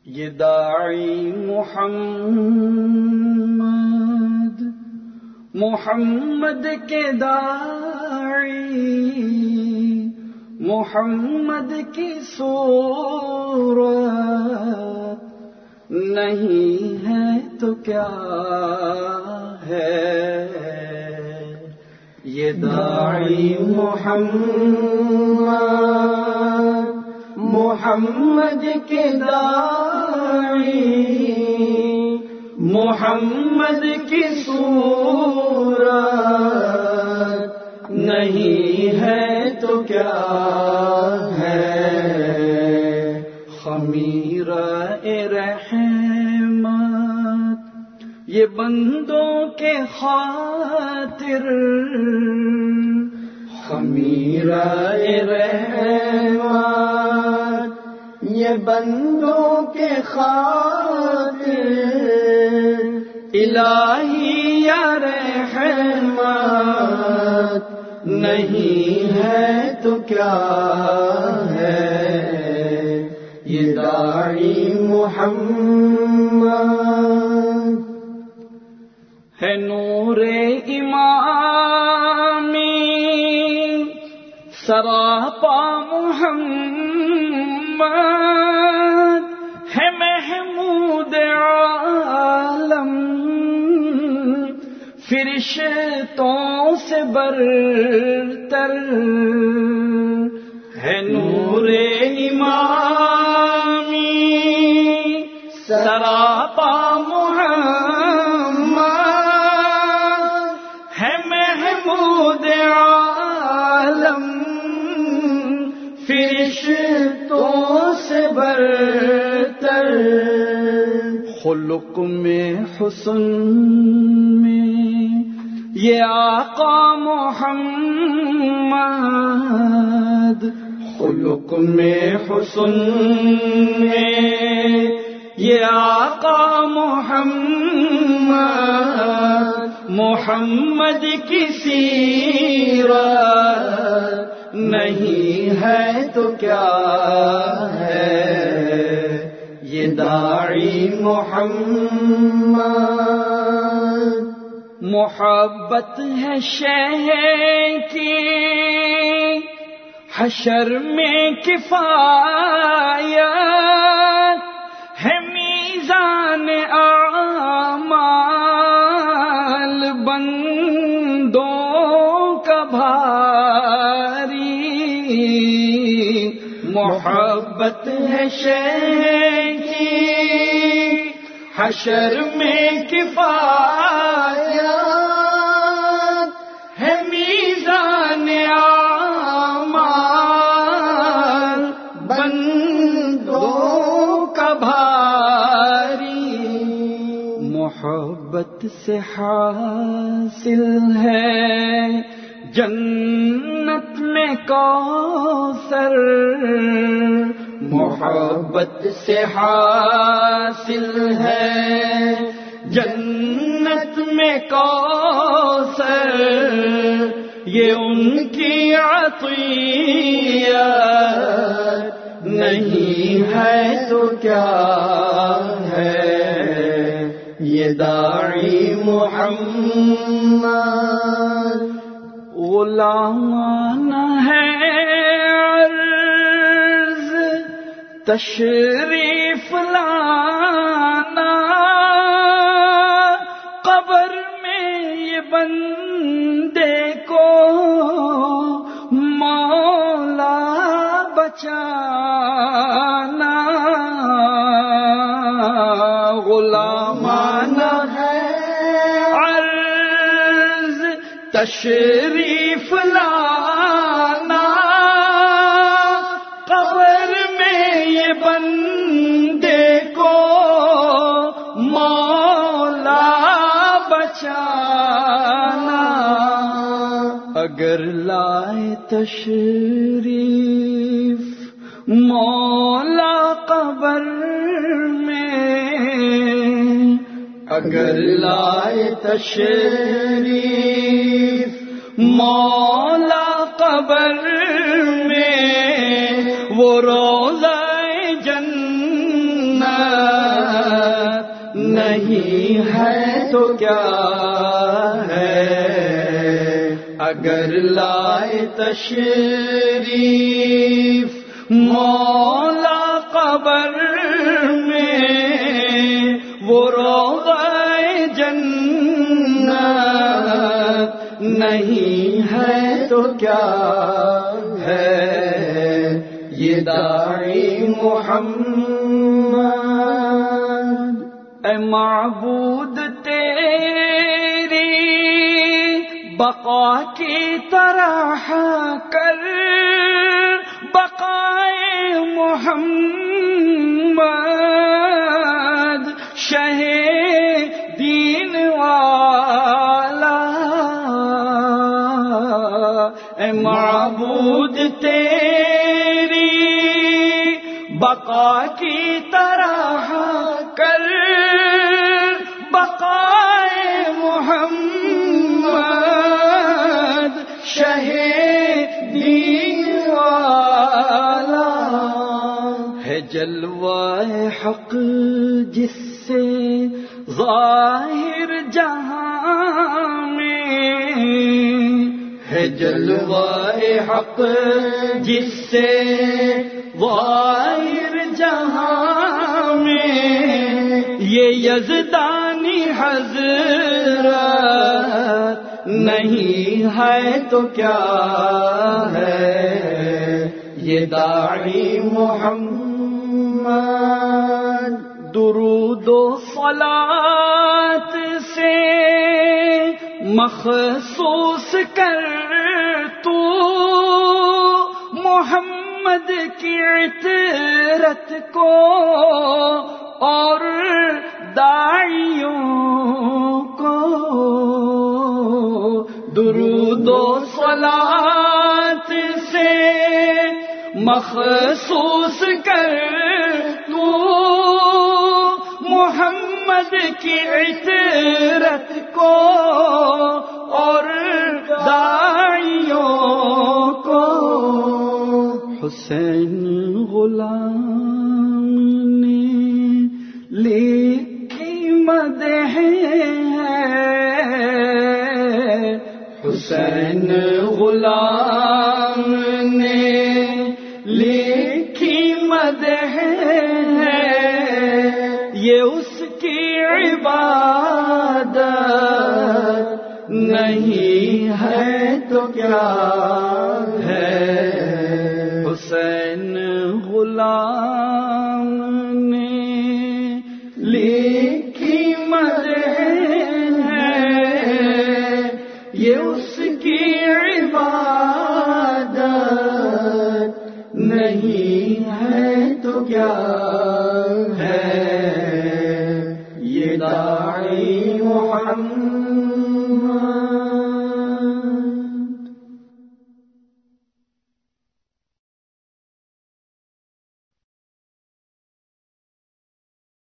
یہ داعی محمد کے داعی محمد کی صورت نہیں ہے تو کیا ہے؟ یہ داعی محمد کے داعی محمد کی صورت نہیں ہے تو کیا ہے؟ خمیرہ رحمت یہ بندوں کے خاطر، خمیرہ رحمت یہ بندوں کے خاطر، الہی یا رحمت نہیں ہے تو کیا ہے؟ یہ داعی محمد ہے نور امامی سراپا محمد ہے محمود عالم فرشتوں سے برتر، ہے نور امامی سراپا محمد ہے محمود عالم فرشتوں سے برتر، خلق میں حسن میں یہ آقا محمد، خلق میں حسن میں یہ آقا محمد، محمد کی سیرت نہیں ہے تو کیا ہے؟ یہ داعی محمد محبت ہے شہ کی حشر میں کفایت، ہے میزان اعمال بندوں کا بھاری، محبت ہے شہ کی حشر میں کفایت، ہے میزان اعمال بندوں کا بھاری، محبت سے حاصل ہے جنت میں کوثر، محبت سے حاصل ہے جنت میں کوثر، یہ ان کی عطیت نہیں ہے تو کیا ہے؟ یہ داعی محمد غلامان ہے عرض تشریف لانا، قبر میں یہ بندے کو مولا بچانا، غلامان ہے عرض تشریف لانا، قبر میں یہ بندے کو مولا بچانا، اگر لائے تشریف مولا قبر میں، اگر لائے تشریف مولا قبر میں، وہ روضہ جنت نہیں ہے تو کیا ہے، اگر لائے تشریف مولا قبر میں، وہ روضہ جنت نہیں ہے تو کیا ہے، یہ داعی محمد۔ اے معبود تیری بقا کی طرح کر بقائے محمد، شہ دین والا۔ اے معبود تیری بقا کی طرح کر بقائے محمد، شہ دین والا۔ ہے جلوہ حق جس سے ظاہر جہاں میں، ہے جلوہ حق جس سے ظاہر جہاں میں، یہ یزدانی حضرت نہیں ہے تو کیا ہے، یہ داعی محمد۔ درود و صلاۃ سے مخصوص کر تو محمد کی عطرت کو، اور داعیوں کو درود و صلاۃ سے مخصوص کر تو محمد کی عطرت کو، اور داعیوں کو۔ حسین غلام نے لکھی مدح ہے، حسین غلام نے لکھی مدح ہے، یہ اس کی عبادت نہیں ہے تو کیا ہے، حسین غلام نے لکھی مدح ہے، یہ اس کی عبادت نہیں ہے تو کیا